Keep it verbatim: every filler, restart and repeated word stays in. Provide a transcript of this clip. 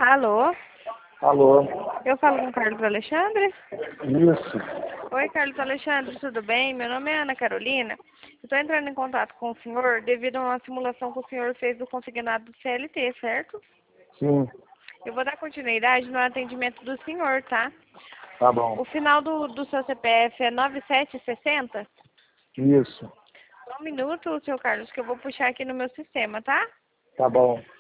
Alô? Alô? Eu falo com o Carlos Alexandre? Isso. Oi, Carlos Alexandre, tudo bem? Meu nome é Ana Carolina. Estou entrando em contato com o senhor devido a uma simulação que o senhor fez do consignado do C L T, certo? Sim. Eu vou dar continuidade no atendimento do senhor, tá? Tá bom. O final do, do seu C P F é nove sete seis zero? Isso. Um minuto, seu Carlos, que eu vou puxar aqui no meu sistema, tá? Tá bom.